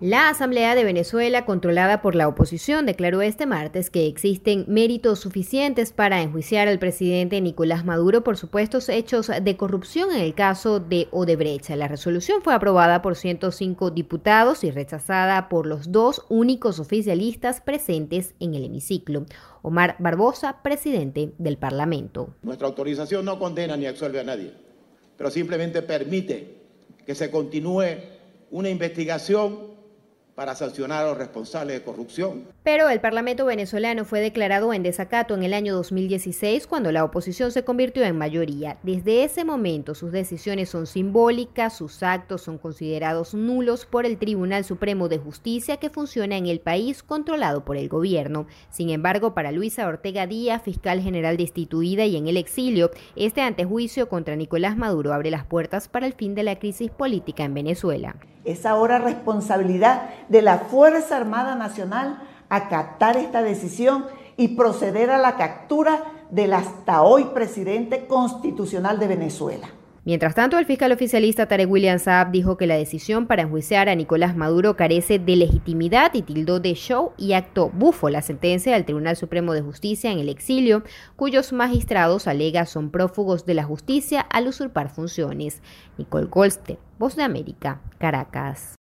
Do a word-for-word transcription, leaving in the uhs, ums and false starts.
La Asamblea de Venezuela, controlada por la oposición, declaró este martes que existen méritos suficientes para enjuiciar al presidente Nicolás Maduro por supuestos hechos de corrupción en el caso de Odebrecht. La resolución fue aprobada por ciento cinco diputados y rechazada por los dos únicos oficialistas presentes en el hemiciclo. Omar Barbosa, presidente del Parlamento. Nuestra autorización no condena ni absuelve a nadie, pero simplemente permite que se continúe una investigación para sancionar a los responsables de corrupción. Pero el Parlamento venezolano fue declarado en desacato en el año dos mil dieciséis, cuando la oposición se convirtió en mayoría. Desde ese momento, sus decisiones son simbólicas, sus actos son considerados nulos por el Tribunal Supremo de Justicia, que funciona en el país controlado por el gobierno. Sin embargo, para Luisa Ortega Díaz, fiscal general destituida y en el exilio, este antejuicio contra Nicolás Maduro abre las puertas para el fin de la crisis política en Venezuela. Es ahora responsabilidad de la Fuerza Armada Nacional acatar esta decisión y proceder a la captura del hasta hoy presidente constitucional de Venezuela. Mientras tanto, el fiscal oficialista Tarek William Saab dijo que la decisión para enjuiciar a Nicolás Maduro carece de legitimidad y tildó de show y acto bufo la sentencia del Tribunal Supremo de Justicia en el exilio, cuyos magistrados alega son prófugos de la justicia al usurpar funciones. Nicole Colster, Voz de América, Caracas.